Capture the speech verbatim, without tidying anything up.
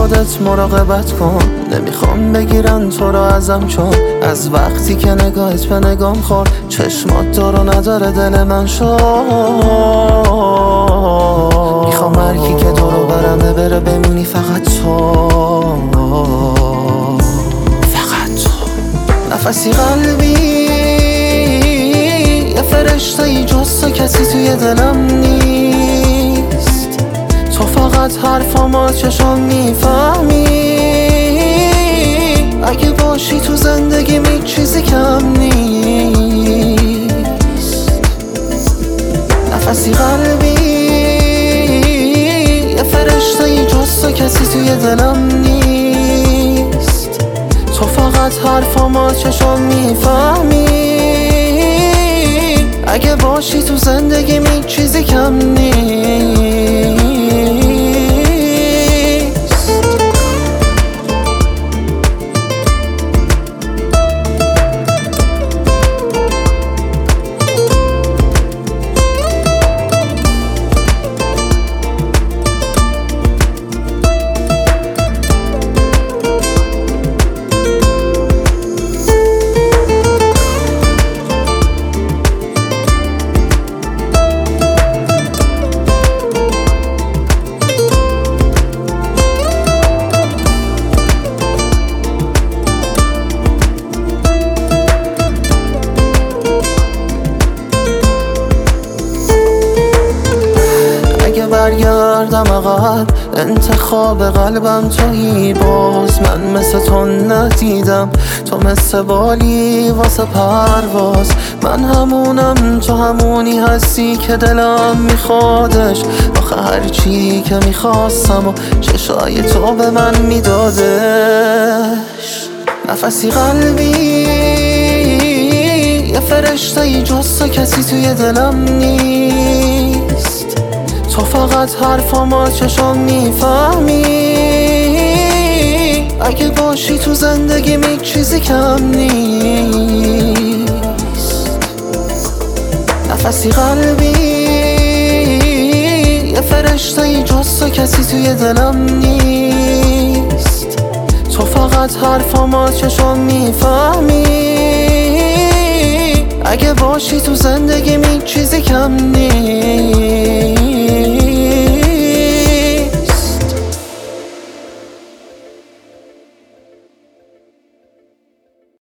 خودت مراقبت کن، نمیخوام بگیرن تو رو ازم، چون از وقتی که نگاهت به نگام خورد چشمات دارو نداره دل من شد. میخوام مرکی که دورو برمه بره بمونی فقط تو، فقط تو. نفسی قلبی یه فرشته ای جز تو کسی توی دلم نیست. تو فقط حرفامو چشم میفهمی، اگه باشی تو زندگیم هیچ چیزی کم نیست. نفسی قلبی یه فرشته ای جز تو کسی توی دلم نیست. تو فقط حرفامو چشم میفهمی، اگه باشی تو زندگیم هیچ چیزی کم نیست. برگردم عقب انتخاب قلبم تویی، باز من مثل تو ندیدم. تو مثل بالی واسه پرواز، من همونم تو همونی هستی که دلم میخوادش. آخه هرچی که میخواستم و چشای تو به من میدادش. نفسی قلبی یه فرشته ای جز تو کسی توی دلم نیست. تو فقط حرفامو چشم میفهمی، اگه باشی تو زندگیم هیچ چیزی کم نیست. نفسی قلبی یه فرشته ای جز تو کسی توی دلم نیست. تو فقط حرفامو چشم میفهمی، اگه باشی تو زندگیم هیچ چیزی کم نیست.